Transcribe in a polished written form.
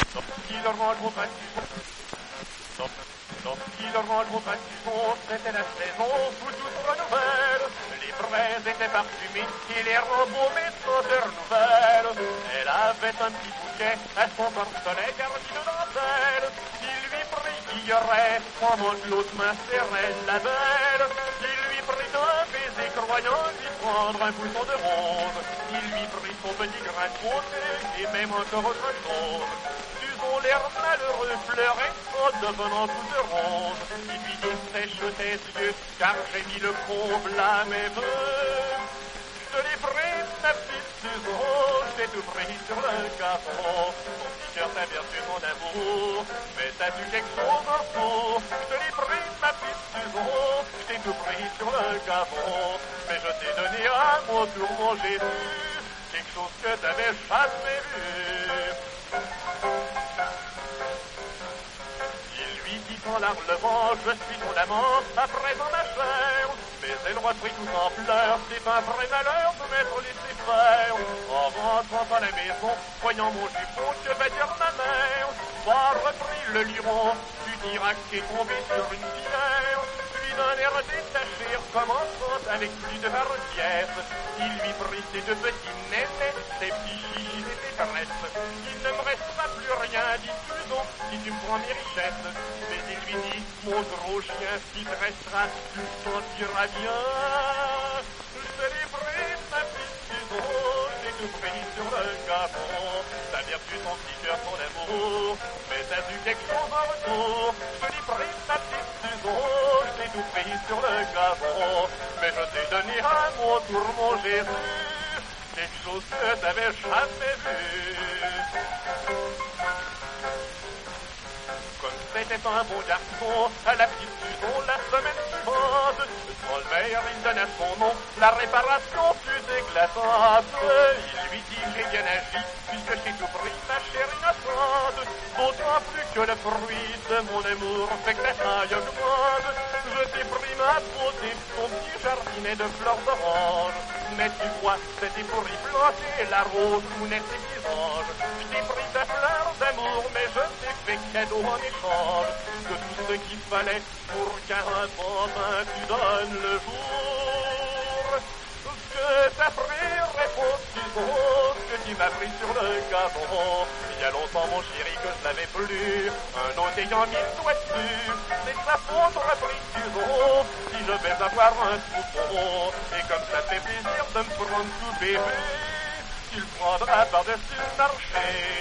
Lorsqu'il rencontra Tison, c'était la saison où tout se renouvelle. Les braises étaient parfumées et les rembaumées senteurs nouvelles. Elle avait un petit bouquet à son portelet garni de dentelle. Il lui brillerait pendant que l'autre main serrait la belle. Il lui prit un baiser croyant lui prendre un bouton de rose. Il lui prit son petit grain de beauté et même encore autre chose. L'air malheureux pleurait en devenant toute rose. Il lui dit sèche tes yeux, car j'ai mis le comble à mes voeux. Je l'ai pris, ma petite Susan, j'ai tout pris sur le capot. Ton petit cœur t'a perdu mon amour, mais t'as vu quelque chose en dessous. Je l'ai pris, ma petite Susan, j'ai tout pris sur le capot. Mais je t'ai donné à mon tour, mon Jésus, quelque chose que t'avais jamais vu. En larlement, je suis ton amant, à présent ma chère. Mais elle reprit tout en pleurs, c'est un vrai malheur de m'être laissé faire. En rentrant à la maison, voyant mon jupon, que va dire ma mère? Va, reprit le luron, tu diras que t'es tombé sur une pierre. Puis d'un air détaché, recommençant avec plus de hardiesse, il lui prit ses deux petits nénés, ses petits chichis et ses caresses. Il ne me restera plus rien, dit Susan, si tu me prends mes richesses. Mais il lui dit, mon gros chien, s'il te restera, tu le sentiras bien. Je l'ai pris, ma petite Susan, j'ai tout pris sur le capot. T'as perdu ton petit cœur, ton amour, mais t'as vu quelque chose en retour. Je l'ai pris, ma petite Susan, j'ai tout pris sur le capot. Mais je t'ai donné à mon tour, mon Jésus, quelque chose que t'avais jamais vu. C'était un bon garçon, à la petite Susan, la semaine suivante. Dans le verre, il donna son nom, la réparation fut éclatante. Il lui dit, j'ai bien agi, puisque j'ai tout pris, ma chère innocente. D'autant plus que le fruit de mon amour fait que la taille augmente. Je t'ai pris ma beauté, ton petit jardinet de fleurs d'orange. Mais tu vois, c'était pour y planter la rose où naissent les anges. Je t'ai pris ta fleur d'amour, mais je t'ai fait cadeau en échange de tout ce qu'il fallait pour qu'un bambin tu donnes le jour. Que t'as pris, répond Susan, que tu m'as pris sur le gazon. Il y a longtemps, mon chéri, que je n'avais plus un autre ayant mis le doigt dessus. C'est sa faute, reprit Susan, si je vais avoir un soupçon. Et comme ça te fait plaisir de me prendre tout bébé, tu le prendras par-dessus le marché.